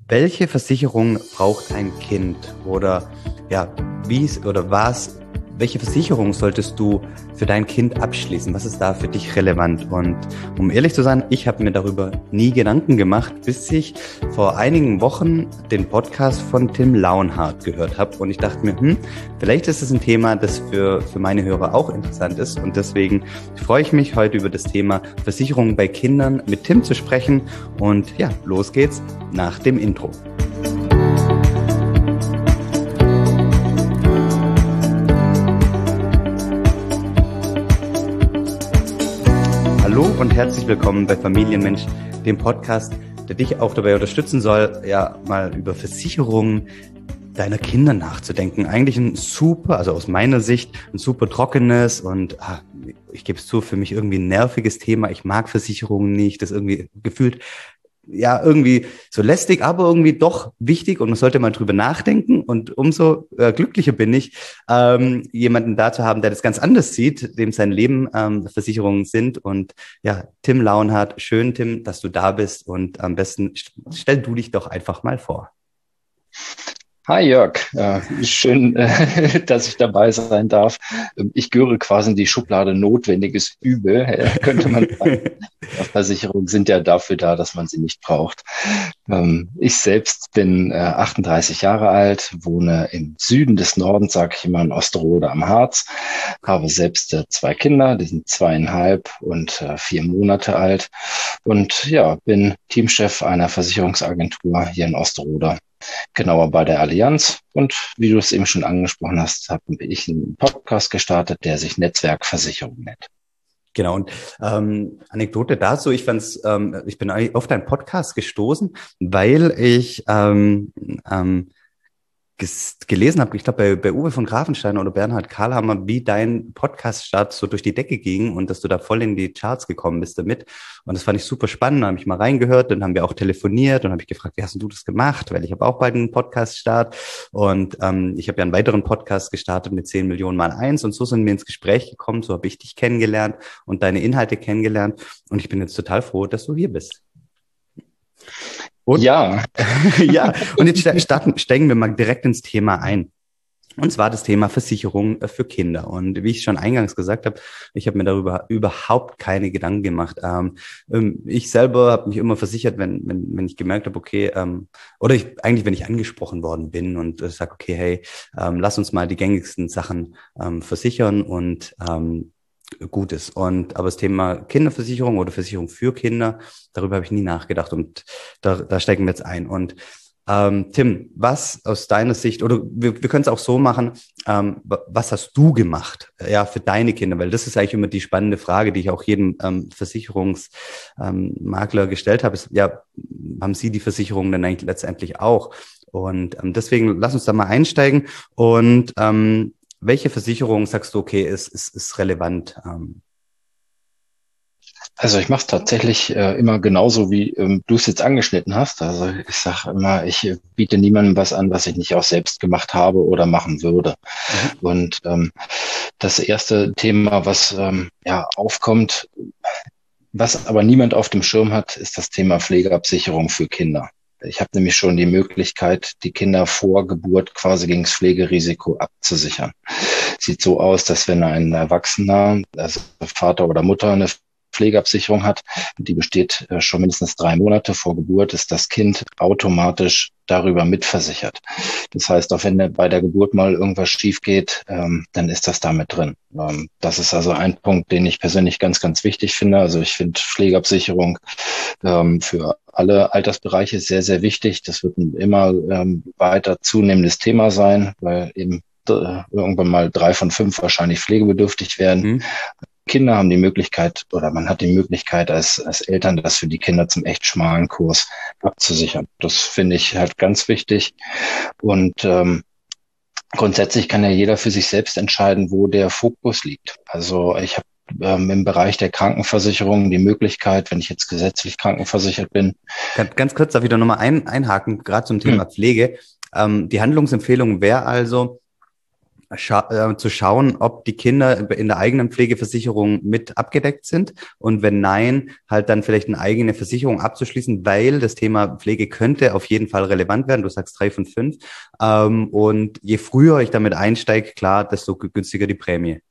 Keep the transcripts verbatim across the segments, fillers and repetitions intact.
Welche Versicherung braucht ein Kind? Oder ja, wie es oder was, welche Versicherung solltest du für dein Kind abschließen? Was ist da für dich relevant? Und um ehrlich zu sein, ich habe mir darüber nie Gedanken gemacht, bis ich vor einigen Wochen den Podcast von Tim Launhardt gehört habe. Und ich dachte mir, hm, vielleicht ist es ein Thema, das für, für meine Hörer auch interessant ist. Und deswegen freue ich mich, heute über das Thema Versicherungen bei Kindern mit Tim zu sprechen. Und ja, los geht's nach dem Intro. Hallo und herzlich willkommen bei Familienmensch, dem Podcast, der dich auch dabei unterstützen soll, ja mal über Versicherungen deiner Kinder nachzudenken. Eigentlich ein super, also aus meiner Sicht, ein super trockenes und ah, ich gebe es zu, für mich irgendwie ein nerviges Thema. Ich mag Versicherungen nicht, das irgendwie gefühlt ja irgendwie so lästig, aber irgendwie doch wichtig und man sollte mal drüber nachdenken. Und umso äh, glücklicher bin ich, ähm, jemanden da zu haben, der das ganz anders sieht, dem sein Leben ähm, Versicherungen sind. Und ja, Tim Launhardt, schön, Tim, dass du da bist. Und am besten stell du dich doch einfach mal vor. Hi Jörg, äh, schön, äh, dass ich dabei sein darf. Ich gehöre quasi in die Schublade notwendiges Übel, äh, könnte man sagen. Versicherungen sind ja dafür da, dass man sie nicht braucht. Ähm, ich selbst bin äh, achtunddreißig Jahre alt, wohne im Süden des Nordens, sage ich immer, in Osterode am Harz, habe selbst äh, zwei Kinder, die sind zweieinhalb und äh, vier Monate alt und ja, bin Teamchef einer Versicherungsagentur hier in Osterode. Genauer bei der Allianz. Und wie du es eben schon angesprochen hast, habe ich einen Podcast gestartet, der sich Netzwerkversicherung nennt. Genau, und ähm, Anekdote dazu, ich fand's, ähm, ich bin auf deinen Podcast gestoßen, weil ich ähm, ähm, gelesen habe, ich glaube bei, bei Uwe von Grafenstein oder Bernhard Karlhammer, wie dein Podcast-Start so durch die Decke ging und dass du da voll in die Charts gekommen bist damit. Und das fand ich super spannend, da habe ich mal reingehört, dann haben wir auch telefoniert und habe ich gefragt, wie hast du das gemacht? Weil ich habe auch bald einen Podcast-Start und ähm, ich habe ja einen weiteren Podcast gestartet mit zehn Millionen mal eins und so sind wir ins Gespräch gekommen, so habe ich dich kennengelernt und deine Inhalte kennengelernt und ich bin jetzt total froh, dass du hier bist. Und, ja. ja, und jetzt starten, steigen wir mal direkt ins Thema ein. Und zwar das Thema Versicherung für Kinder. Und wie ich schon eingangs gesagt habe, ich habe mir darüber überhaupt keine Gedanken gemacht. Ähm, ich selber habe mich immer versichert, wenn, wenn, wenn ich gemerkt habe, okay, ähm, oder ich, eigentlich, wenn ich angesprochen worden bin und äh, sage, okay, hey, ähm, lass uns mal die gängigsten Sachen ähm, versichern und ähm, gut ist. Und aber das Thema Kinderversicherung oder Versicherung für Kinder, darüber habe ich nie nachgedacht und da, da steigen wir jetzt ein. Und ähm, Tim, was aus deiner Sicht, oder wir, wir können es auch so machen, ähm, was hast du gemacht, ja, für deine Kinder? Weil das ist eigentlich immer die spannende Frage, die ich auch jedem ähm, Versicherungsmakler ähm, gestellt habe, ist, ja, haben Sie die Versicherung dann eigentlich letztendlich auch? Und ähm, deswegen lass uns da mal einsteigen und ähm, welche Versicherung sagst du, okay, ist, ist, ist relevant? Also ich mache es tatsächlich äh, immer genauso, wie ähm, du es jetzt angeschnitten hast. Also ich sage immer, ich äh, biete niemandem was an, was ich nicht auch selbst gemacht habe oder machen würde. Mhm. Und ähm, das erste Thema, was ähm, ja aufkommt, was aber niemand auf dem Schirm hat, ist das Thema Pflegeabsicherung für Kinder. Ich habe nämlich schon die Möglichkeit, die Kinder vor Geburt quasi gegen das Pflegerisiko abzusichern. Sieht so aus, dass wenn ein Erwachsener, also Vater oder Mutter, eine Pflegeabsicherung hat, die besteht schon mindestens drei Monate vor Geburt, ist das Kind automatisch darüber mitversichert. Das heißt, auch wenn bei der Geburt mal irgendwas schief geht, ähm, dann ist das damit drin. Ähm, das ist also ein Punkt, den ich persönlich ganz, ganz wichtig finde. Also ich finde Pflegeabsicherung ähm, für alle Altersbereiche sehr, sehr wichtig. Das wird ein immer ähm, weiter zunehmendes Thema sein, weil eben äh, irgendwann mal drei von fünf wahrscheinlich pflegebedürftig werden. Mhm. Kinder haben die Möglichkeit oder man hat die Möglichkeit als, als Eltern, das für die Kinder zum echt schmalen Kurs abzusichern. Das finde ich halt ganz wichtig. Und ähm, grundsätzlich kann ja jeder für sich selbst entscheiden, wo der Fokus liegt. Also ich habe ähm, im Bereich der Krankenversicherung die Möglichkeit, wenn ich jetzt gesetzlich krankenversichert bin. Ganz, ganz kurz darf ich da nochmal ein, einhaken, gerade zum Thema hm. Pflege. Ähm, die Handlungsempfehlung wäre also, scha äh, zu schauen, ob die Kinder in der eigenen Pflegeversicherung mit abgedeckt sind und wenn nein, halt dann vielleicht eine eigene Versicherung abzuschließen, weil das Thema Pflege könnte auf jeden Fall relevant werden. Du sagst drei von fünf. Ähm, und je früher ich damit einsteige, klar, desto günstiger die Prämie.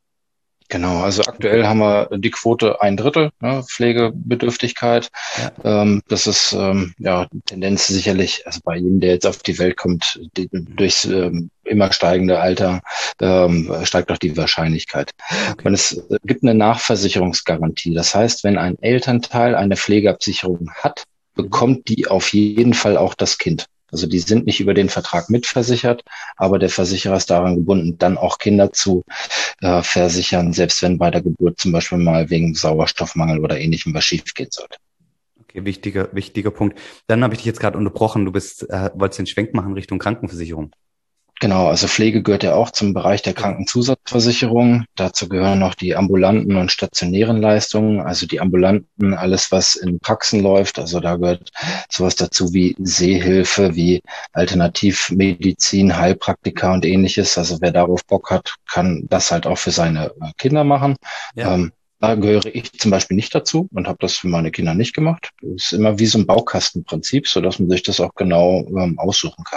Genau, also Okay. aktuell haben wir die Quote ein Drittel, ne, Pflegebedürftigkeit. Ja. Ähm, das ist ähm, ja Tendenz sicherlich, also bei jedem, der jetzt auf die Welt kommt, die, durchs ähm, immer steigende Alter ähm, steigt auch die Wahrscheinlichkeit. Okay. Und es gibt eine Nachversicherungsgarantie. Das heißt, wenn ein Elternteil eine Pflegeabsicherung hat, Mhm. bekommt die auf jeden Fall auch das Kind. Also die sind nicht über den Vertrag mitversichert, aber der Versicherer ist daran gebunden, dann auch Kinder zu äh, versichern, selbst wenn bei der Geburt zum Beispiel mal wegen Sauerstoffmangel oder ähnlichem was schiefgehen sollte. Okay, wichtiger, wichtiger Punkt. Dann habe ich dich jetzt gerade unterbrochen. Du bist, äh, wolltest den Schwenk machen Richtung Krankenversicherung. Genau, also Pflege gehört ja auch zum Bereich der Genau. Krankenzusatzversicherung. Dazu gehören noch die ambulanten und stationären Leistungen, also die ambulanten, alles was in Praxen läuft. Also da gehört sowas dazu wie Sehhilfe, wie Alternativmedizin, Heilpraktika und ähnliches. Also wer darauf Bock hat, kann das halt auch für seine äh, Kinder machen. Ja. Ähm, Da gehöre ich zum Beispiel nicht dazu und habe das für meine Kinder nicht gemacht. Das ist immer wie so ein Baukastenprinzip, so dass man sich das auch genau ähm, aussuchen kann.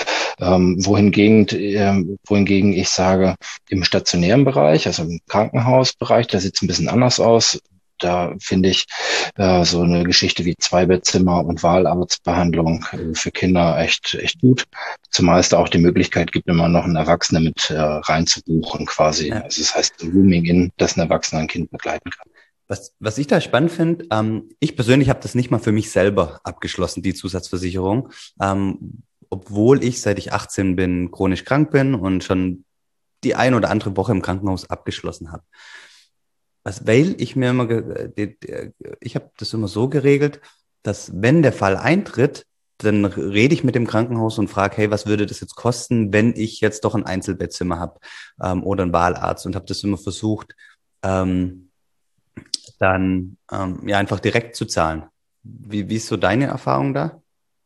Ähm, wohingegen, ähm, wohingegen ich sage, im stationären Bereich, also im Krankenhausbereich, da sieht es ein bisschen anders aus. Da finde ich äh, so eine Geschichte wie Zweibettzimmer und Wahlarztbehandlung äh, für Kinder echt echt gut. Zumal es da auch die Möglichkeit gibt, immer noch einen Erwachsenen mit äh, reinzubuchen quasi. Ja. Also das heißt Rooming in, dass ein Erwachsener ein Kind begleiten kann. Was, was ich da spannend finde, ähm, ich persönlich habe das nicht mal für mich selber abgeschlossen, die Zusatzversicherung, ähm, obwohl ich, seit ich achtzehn bin, chronisch krank bin und schon die ein oder andere Woche im Krankenhaus abgeschlossen habe. Was, weil ich mir immer, ge- die- die- ich habe das immer so geregelt, dass wenn der Fall eintritt, dann rede ich mit dem Krankenhaus und frage, hey, was würde das jetzt kosten, wenn ich jetzt doch ein Einzelbettzimmer habe ähm, oder einen Wahlarzt und habe das immer versucht, ähm, dann ähm, ja einfach direkt zu zahlen. Wie, wie ist so deine Erfahrung da?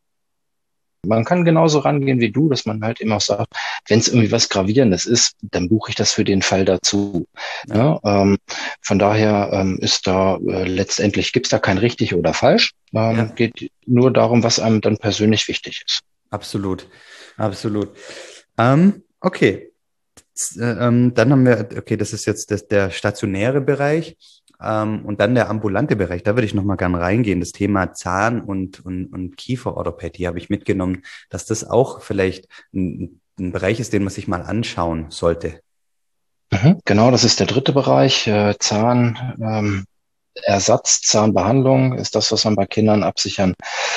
Man kann genauso rangehen wie du, dass man halt immer auch sagt, wenn es irgendwie was Gravierendes ist, dann buche ich das für den Fall dazu. Ja, Ja, ähm, von daher ähm, ist da äh, letztendlich gibt's da kein richtig oder falsch. Ähm, ja, geht nur darum, was einem dann persönlich wichtig ist. absolut, absolut. Ähm, okay, Z- äh, ähm, dann haben wir, okay, das ist jetzt das, der stationäre Bereich. Ähm, und dann der ambulante Bereich, da würde ich nochmal gern reingehen. Das Thema Zahn- und, und, und Kieferorthopädie habe ich mitgenommen, dass das auch vielleicht ein, ein Bereich ist, den man sich mal anschauen sollte. Mhm, genau, das ist der dritte Bereich. Äh, Zahn, ähm, Ersatz, Zahnbehandlung ist das, was man bei Kindern absichern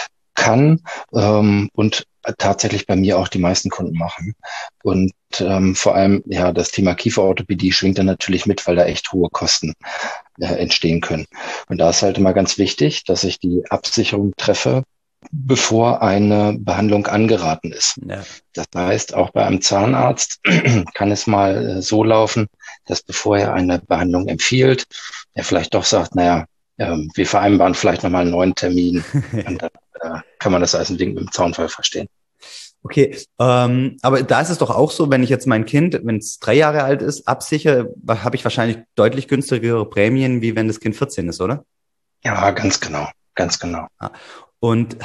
kann ähm, und tatsächlich bei mir auch die meisten Kunden machen. Und ähm, vor allem, ja, das Thema Kieferorthopädie schwingt dann natürlich mit, weil da echt hohe Kosten äh, entstehen können. Und da ist halt immer ganz wichtig, dass ich die Absicherung treffe, bevor eine Behandlung angeraten ist. Ja, Das heißt, auch bei einem Zahnarzt kann es mal äh, so laufen, dass bevor er eine Behandlung empfiehlt, er vielleicht doch sagt, naja, ähm, wir vereinbaren vielleicht nochmal einen neuen Termin und dann äh, kann man das als ein Ding mit dem Zaunfall verstehen. okay, ähm, aber da ist es doch auch so, wenn ich jetzt mein Kind, wenn es drei Jahre alt ist, absichere, habe ich wahrscheinlich deutlich günstigere Prämien, wie wenn das Kind vierzehn ist, oder? Ja, ganz genau, ganz genau. Ah, und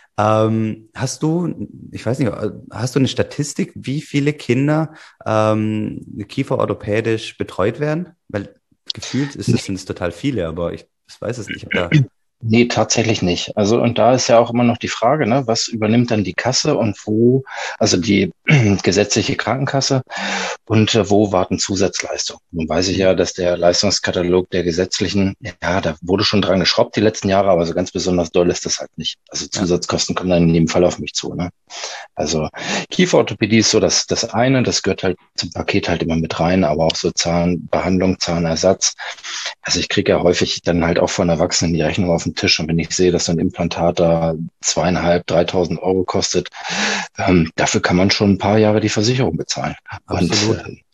ähm, hast du, ich weiß nicht, hast du eine Statistik, wie viele Kinder ähm, kieferorthopädisch betreut werden? Weil gefühlt ist es, sind es total viele, aber ich, ich weiß es nicht. Ich hab da, Nee, tatsächlich nicht. Also, und da ist ja auch immer noch die Frage, ne, was übernimmt dann die Kasse und wo, also die gesetzliche Krankenkasse und äh, wo warten Zusatzleistungen? Nun weiß ich ja, mhm. dass der Leistungskatalog der gesetzlichen, ja, da wurde schon dran geschraubt die letzten Jahre, aber so ganz besonders doll ist das halt nicht. Also Ja, Zusatzkosten kommen dann in jedem Fall auf mich zu, ne? Also Kieferorthopädie ist so das, das eine, das gehört halt zum Paket halt immer mit rein, aber auch so Zahnbehandlung, Zahnersatz. Also ich kriege ja häufig dann halt auch von Erwachsenen die Rechnung auf den Tisch und wenn ich sehe, dass so ein Implantat da zweieinhalb, dreitausend Euro kostet, ähm, dafür kann man schon ein paar Jahre die Versicherung bezahlen. Und absolut. äh,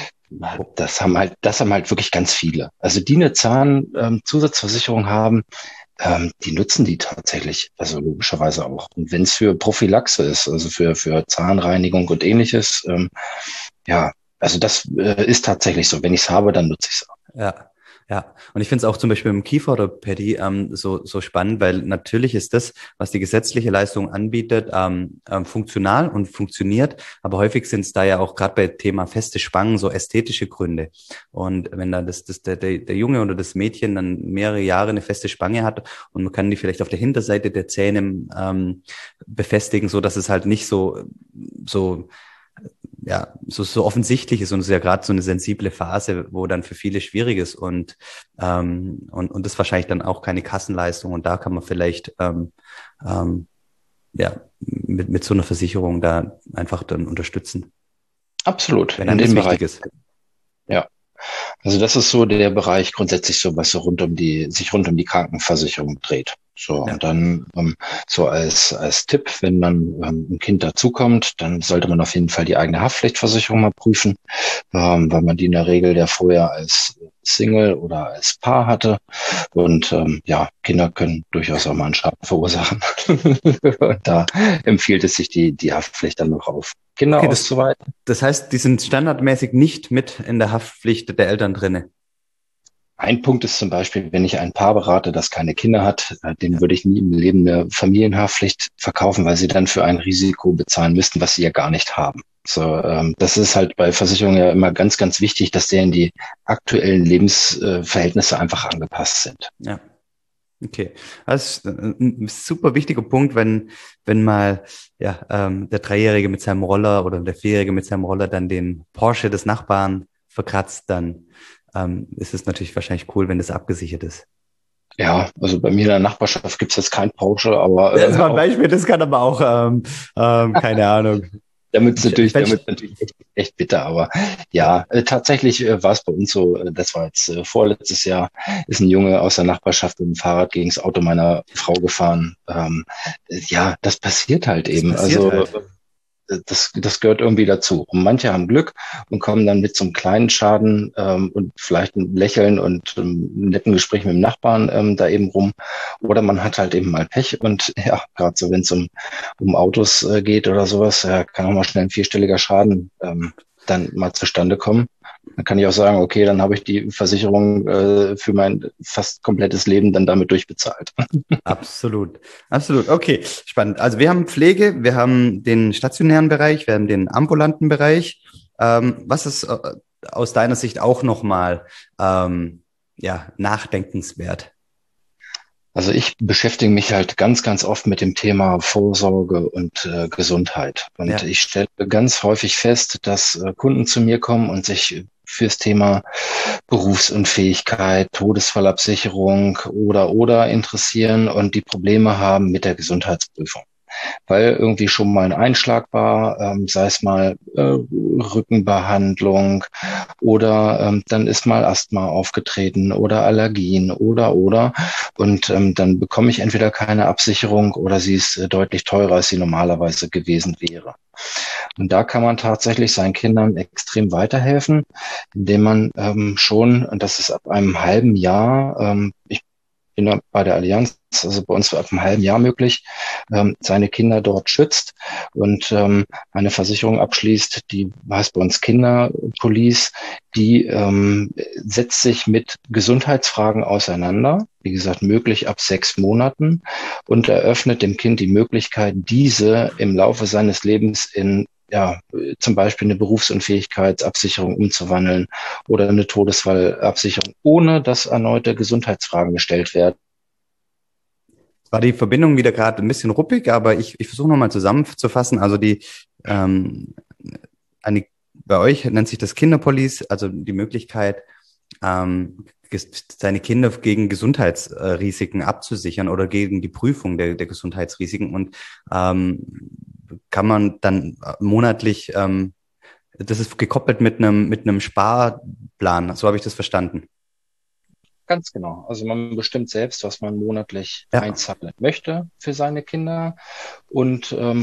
das haben halt, das haben halt wirklich ganz viele. Also die eine Zahnzusatzversicherung haben, ähm, die nutzen die tatsächlich, also logischerweise auch. Und wenn es für Prophylaxe ist, also für, für Zahnreinigung und ähnliches, ähm, ja, also das äh, ist tatsächlich so. Wenn ich es habe, dann nutze ich es auch. Ja, ja. Und ich finde es auch zum Beispiel im Kieferorthopädie ähm, so, so spannend, weil natürlich ist das, was die gesetzliche Leistung anbietet, ähm, ähm, funktional und funktioniert. Aber häufig sind es da ja auch gerade bei Thema feste Spangen so ästhetische Gründe. Und wenn dann das, das, der, der der Junge oder das Mädchen dann mehrere Jahre eine feste Spange hat und man kann die vielleicht auf der Hinterseite der Zähne ähm, befestigen, so dass es halt nicht so, so ja, so, so offensichtlich ist und es ist ja gerade so eine sensible Phase, wo dann für viele schwierig ist und, ähm, und, und das wahrscheinlich dann auch keine Kassenleistung und da kann man vielleicht, ähm, ähm, ja, mit, mit so einer Versicherung da einfach dann unterstützen, Absolut, wenn in einem das dem wichtig Bereich. ist. Ja. Also das ist so der Bereich grundsätzlich so, was so rund um die, sich rund um die Krankenversicherung dreht. So, Ja, und dann ähm, so als, als Tipp, wenn man ähm, ein Kind dazukommt, dann sollte man auf jeden Fall die eigene Haftpflichtversicherung mal prüfen, ähm, weil man die in der Regel ja vorher als Single oder als Paar hatte. Und ähm, ja, Kinder können durchaus auch mal einen Schaden verursachen. Und da empfiehlt es sich, die, die Haftpflicht dann noch auf Kinder okay, das, auszuweiten. das heißt, die sind standardmäßig nicht mit in der Haftpflicht der Eltern drinne. Ein Punkt ist zum Beispiel, wenn ich ein Paar berate, das keine Kinder hat, äh, dem Ja, würde ich nie im Leben eine Familienhaftpflicht verkaufen, weil sie dann für ein Risiko bezahlen müssten, was sie ja gar nicht haben. So, ähm, das ist halt bei Versicherungen ja immer ganz, ganz wichtig, dass deren die aktuellen Lebensverhältnisse einfach angepasst sind. ja. Okay, das ist ein super wichtiger Punkt, wenn, wenn mal ja, ähm, der Dreijährige mit seinem Roller oder der Vierjährige mit seinem Roller dann den Porsche des Nachbarn verkratzt, dann ähm, ist es natürlich wahrscheinlich cool, wenn das abgesichert ist. Ja, also bei mir in der Nachbarschaft gibt es jetzt kein Porsche, aber Das äh, war ein auch Beispiel, das kann aber auch, ähm, ähm, keine Ahnung. damit ist Ich, ich, natürlich, damit ist ich, natürlich echt, echt bitter, aber ja, äh, tatsächlich äh, war es bei uns so, äh, das war jetzt äh, vorletztes Jahr, ist ein Junge aus der Nachbarschaft mit dem Fahrrad gegen das Auto meiner Frau gefahren. Ähm, äh, ja, das passiert halt das eben. passiert Also halt. das, das gehört irgendwie dazu. Und manche haben Glück und kommen dann mit so einem kleinen Schaden ähm, und vielleicht ein Lächeln und ähm, einem netten Gespräch mit dem Nachbarn ähm, da eben rum. Oder man hat halt eben mal Pech und ja, gerade so, wenn es um, um Autos äh, geht oder sowas, ja, kann auch mal schnell ein vierstelliger Schaden ähm, dann mal zustande kommen. Dann kann ich auch sagen, okay, dann habe ich die Versicherung äh, für mein fast komplettes Leben dann damit durchbezahlt. Absolut, absolut. Okay, spannend. Also wir haben Pflege, wir haben den stationären Bereich, wir haben den ambulanten Bereich. Ähm, was ist äh, aus deiner Sicht auch nochmal ähm, ja, nachdenkenswert? Also ich beschäftige mich halt ganz, ganz oft mit dem Thema Vorsorge und äh, Gesundheit. Und Ja, ich stelle ganz häufig fest, dass äh, Kunden zu mir kommen und sich fürs Thema Berufsunfähigkeit, Todesfallabsicherung oder oder interessieren und die Probleme haben mit der Gesundheitsprüfung, weil irgendwie schon mal ein Einschlag war, ähm, sei es mal äh, Rückenbehandlung oder ähm, dann ist mal Asthma aufgetreten oder Allergien oder oder und ähm, dann bekomme ich entweder keine Absicherung oder sie ist äh, deutlich teurer, als sie normalerweise gewesen wäre. Und da kann man tatsächlich seinen Kindern extrem weiterhelfen, indem man ähm, schon, und das ist ab einem halben Jahr, ähm, ich bin da bei der Allianz, also bei uns ab einem halben Jahr möglich, ähm, seine Kinder dort schützt und ähm, eine Versicherung abschließt, die heißt bei uns Kinderpolice, die ähm, setzt sich mit Gesundheitsfragen auseinander, wie gesagt, möglich ab sechs Monaten und eröffnet dem Kind die Möglichkeit, diese im Laufe seines Lebens in ja, zum Beispiel eine Berufsunfähigkeitsabsicherung umzuwandeln oder eine Todesfallabsicherung, ohne dass erneute Gesundheitsfragen gestellt werden. war die Verbindung wieder gerade ein bisschen ruppig, aber ich, ich versuche nochmal zusammenzufassen. Also die ähm, eine, bei euch nennt sich das Kinderpolice, also die Möglichkeit, ähm, seine Kinder gegen Gesundheitsrisiken abzusichern oder gegen die Prüfung der, der Gesundheitsrisiken und ähm, kann man dann monatlich, ähm, das ist gekoppelt mit einem mit einem Sparplan, so habe ich das verstanden. Ganz genau. Also man bestimmt selbst, was man monatlich Ja, einzahlen möchte für seine Kinder und ähm,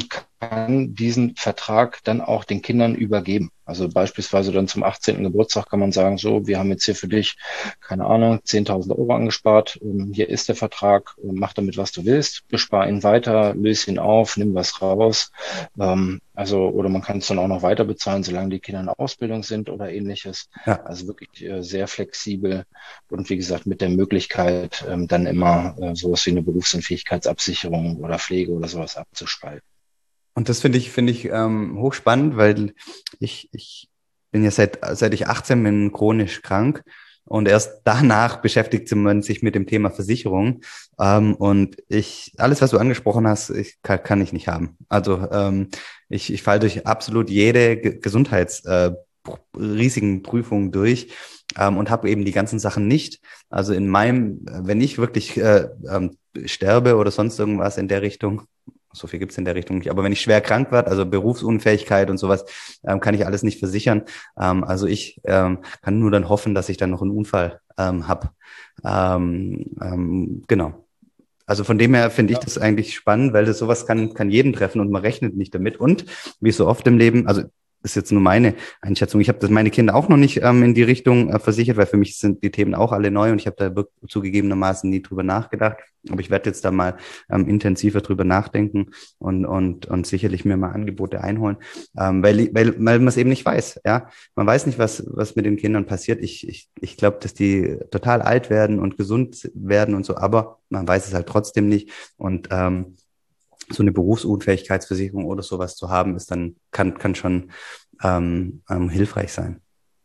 kann diesen Vertrag dann auch den Kindern übergeben. Also beispielsweise dann zum achtzehnten Geburtstag kann man sagen, so, wir haben jetzt hier für dich, keine Ahnung, zehntausend Euro angespart. Hier ist der Vertrag, mach damit, was du willst, bespar ihn weiter, löse ihn auf, nimm was raus. Also, oder man kann es dann auch noch weiter bezahlen, solange die Kinder in der Ausbildung sind oder ähnliches. Ja. Also wirklich sehr flexibel und wie gesagt, mit der Möglichkeit, dann immer sowas wie eine Berufsunfähigkeitsabsicherung oder Pflege oder sowas abzuspalten. Und das finde ich, finde ich ähm, hochspannend, weil ich, ich bin ja seit, seit ich achtzehn bin chronisch krank und erst danach beschäftigt man sich mit dem Thema Versicherung. Ähm, und ich, alles, was du angesprochen hast, ich, kann, kann ich nicht haben. Also ähm, ich, ich falle durch absolut jede Ge- Gesundheits, äh, riesigen Prüfungen durch ähm, und habe eben die ganzen Sachen nicht. Also in meinem, wenn ich wirklich äh, ähm, sterbe oder sonst irgendwas in der Richtung, so viel gibt's in der Richtung nicht. Aber wenn ich schwer krank werde, also Berufsunfähigkeit und sowas, ähm, kann ich alles nicht versichern. Ähm, also ich ähm, kann nur dann hoffen, dass ich dann noch einen Unfall ähm, habe. Ähm, ähm, genau. Also von dem her finde ich Ja. das eigentlich spannend, weil das sowas kann, kann jeden treffen und man rechnet nicht damit. Und wie so oft im Leben, also ist jetzt nur meine Einschätzung. Ich habe das meine Kinder auch noch nicht ähm, in die Richtung äh, versichert, weil für mich sind die Themen auch alle neu und ich habe da wirklich zugegebenermaßen nie drüber nachgedacht. Aber ich werde jetzt da mal ähm, intensiver drüber nachdenken und und und sicherlich mir mal Angebote einholen, ähm, weil weil weil man es eben nicht weiß. Ja, man weiß nicht, was was mit den Kindern passiert. Ich ich ich glaube, dass die total alt werden und gesund werden und so, aber man weiß es halt trotzdem nicht und ähm, so eine Berufsunfähigkeitsversicherung oder sowas zu haben, ist dann, kann, kann schon ähm, ähm, hilfreich sein.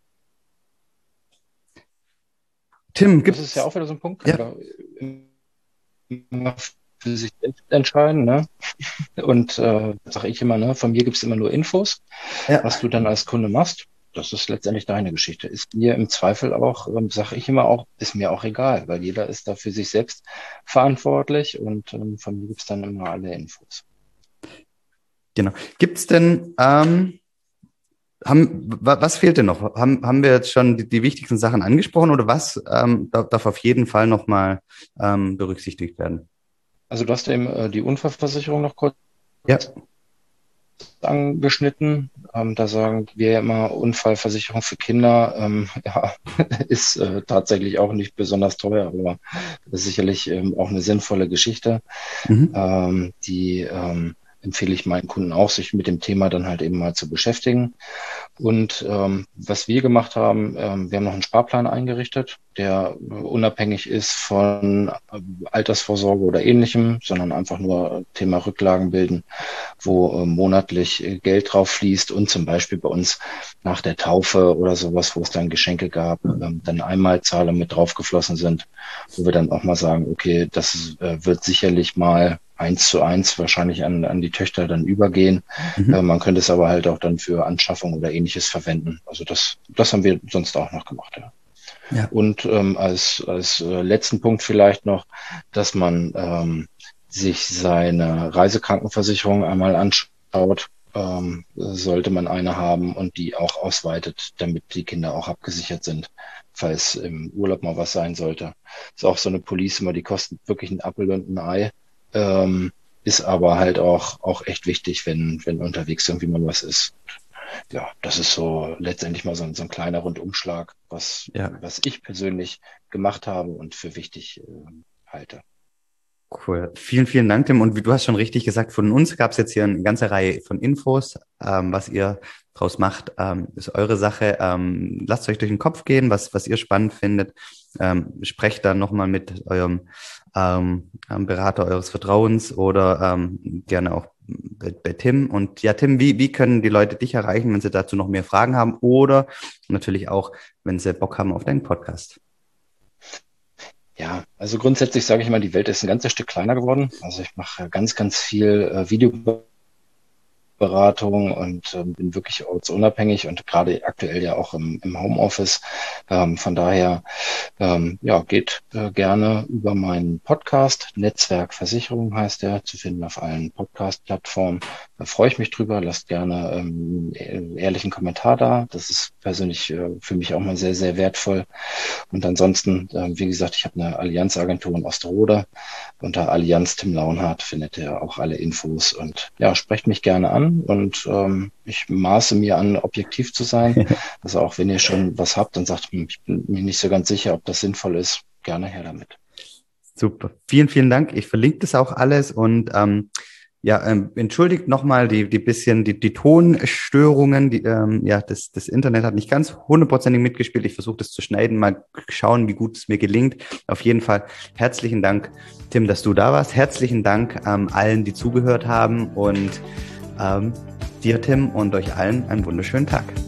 Tim, Das ist ja gibt's, auch wieder so ein Punkt, kann ja, ja immer für sich selbst entscheiden, ne? Und äh, sage ich immer, ne, von mir gibt's immer nur Infos. Was ja, du dann als Kunde machst, das ist letztendlich deine Geschichte. Ist mir im Zweifel auch, ähm, sage ich immer auch, ist mir auch egal, weil jeder ist da für sich selbst verantwortlich und ähm, von mir gibt's dann immer alle Infos. genau. Gibt's denn, ähm, haben, wa- was fehlt denn noch? Haben, haben wir jetzt schon die, die wichtigsten Sachen angesprochen oder was ähm, darf, darf auf jeden Fall nochmal ähm, berücksichtigt werden? Also du hast eben äh, die Unfallversicherung noch kurz Ja. angeschnitten. Ähm, da sagen wir ja immer, Unfallversicherung für Kinder ähm, ja, ist äh, tatsächlich auch nicht besonders teuer, aber ist sicherlich ähm, auch eine sinnvolle Geschichte. Mhm. Ähm, die ähm, empfehle ich meinen Kunden auch, sich mit dem Thema dann halt eben mal zu beschäftigen. Und ähm, was wir gemacht haben, ähm, wir haben noch einen Sparplan eingerichtet, der äh, unabhängig ist von äh, Altersvorsorge oder ähnlichem, sondern einfach nur Thema Rücklagen bilden, wo äh, monatlich äh, Geld drauf fließt und zum Beispiel bei uns nach der Taufe oder sowas, wo es dann Geschenke gab, ähm, dann Einmalzahlungen mit draufgeflossen sind, wo wir dann auch mal sagen, okay, das äh, wird sicherlich mal eins zu eins wahrscheinlich an, an die Töchter dann übergehen. Äh, Mhm. man könnte es aber halt auch dann für Anschaffung oder ähnliches verwenden. Also das, das haben wir sonst auch noch gemacht, ja. Ja. Und ähm, als, als äh, letzten Punkt vielleicht noch, dass man ähm, sich seine Reisekrankenversicherung einmal anschaut, ähm, sollte man eine haben und die auch ausweitet, damit die Kinder auch abgesichert sind, falls im Urlaub mal was sein sollte. Ist auch so eine Police immer, die kostet wirklich ein Appel und ein Ei, ähm, ist aber halt auch, auch echt wichtig, wenn, wenn unterwegs irgendwie mal was ist. Ja, das ist so letztendlich mal so ein, so ein kleiner Rundumschlag, was, Ja. was ich persönlich gemacht habe und für wichtig ähm, halte. Cool. Vielen, vielen Dank, Tim. Und wie du hast schon richtig gesagt, von uns gab es jetzt hier eine ganze Reihe von Infos. Ähm, was ihr draus macht, ähm, ist eure Sache. Ähm, lasst euch durch den Kopf gehen, was, was ihr spannend findet. Ähm, sprecht dann nochmal mit eurem ähm, Berater eures Vertrauens oder ähm, gerne auch bei, bei Tim. Und ja, Tim, wie, wie können die Leute dich erreichen, wenn sie dazu noch mehr Fragen haben oder natürlich auch, wenn sie Bock haben auf deinen Podcast? Ja, also grundsätzlich sage ich mal, die Welt ist ein ganzes Stück kleiner geworden. Also ich mache ganz, ganz viel äh, Video Beratung und äh, bin wirklich ortsunabhängig und gerade aktuell ja auch im, im Homeoffice. Ähm, von daher, ähm, ja, geht äh, gerne über meinen Podcast. Netzwerk Versicherung heißt der, zu finden auf allen Podcast-Plattformen. Da freue ich mich drüber. Lasst gerne ähm, ehrlichen Kommentar da. Das ist persönlich äh, für mich auch mal sehr, sehr wertvoll. Und ansonsten, äh, wie gesagt, ich habe eine Allianz-Agentur in Osterode. Unter Allianz Tim Launhardt findet ihr auch alle Infos und ja, sprecht mich gerne an und ähm, ich maße mir an, objektiv zu sein. Also auch wenn ihr schon was habt und sagt, hm, ich bin mir nicht so ganz sicher, ob das sinnvoll ist, gerne her damit. Super. Vielen, vielen Dank. Ich verlinke das auch alles und ähm, ja, ähm, entschuldigt nochmal die, die bisschen, die, die Tonstörungen, die, ähm, ja, das, das Internet hat nicht ganz hundertprozentig mitgespielt. Ich versuche das zu schneiden, mal schauen, wie gut es mir gelingt. Auf jeden Fall herzlichen Dank, Tim, dass du da warst. Herzlichen Dank ähm, allen, die zugehört haben und ähm, dir, Tim, und euch allen einen wunderschönen Tag.